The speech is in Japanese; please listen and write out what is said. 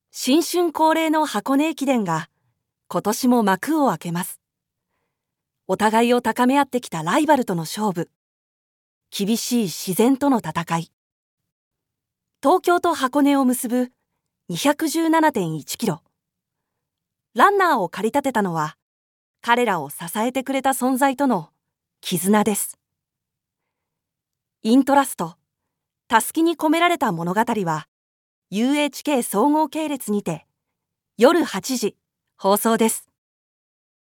新春恒例の箱根駅伝が今年も幕を開けます。お互いを高め合ってきたライバルとの勝負、厳しい自然との戦い。東京と箱根を結ぶ 217.1 キロ。ランナーを駆り立てたのは、彼らを支えてくれた存在との絆です。イントラスト、たすきに込められた物語は、UHK 総合系列にて夜8時放送です。